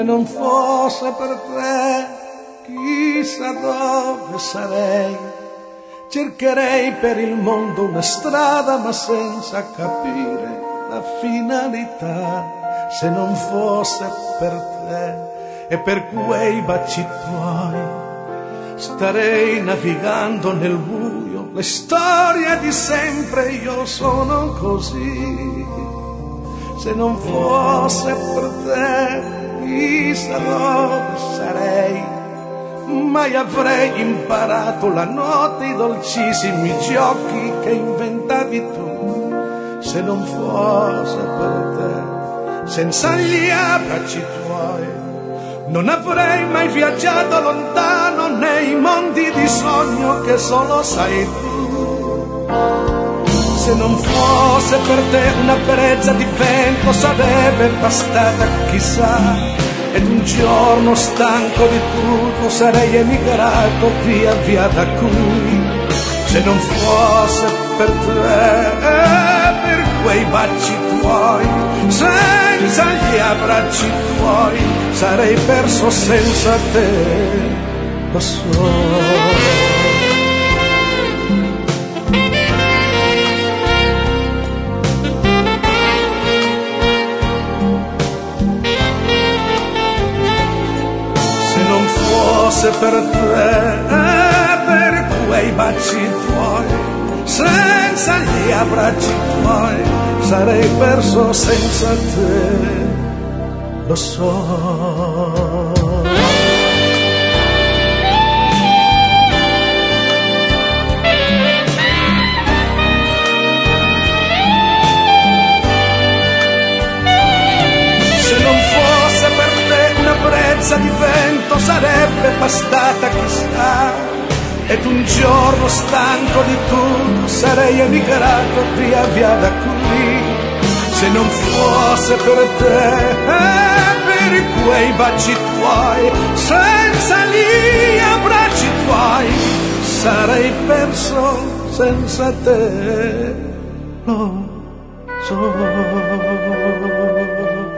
non fosse per te, chissà dove sarei. Cercherei per il mondo una strada, ma senza capire la finalità. Se non fosse per te e per quei baci tuoi, starei navigando nel buio, le storie di sempre, io sono così. Se non fosse per te, chissà dove sarei. Mai avrei imparato la nota, i dolcissimi giochi che inventavi tu. Se non fosse per te, senza gli abbracci tuoi, non avrei mai viaggiato lontano nei mondi di sogno che solo sai tu. Se non fosse per te una brezza di vento sarebbe bastata, chissà. Ed un giorno stanco di tutto sarei emigrato via via da qui. Se non fosse per te e per quei baci tuoi, senza gli abbracci tuoi, sarei perso senza te, lo so. Se per te e per quei baci tuoi, senza gli abbracci tuoi, sarei perso senza te, lo so. Brezza di vento sarebbe bastata, chissà. Ed un giorno stanco di tutto sarei emigrato via via da qui. Se non fosse per te e per quei baci tuoi, senza gli abbracci tuoi, sarei perso senza te, lo so.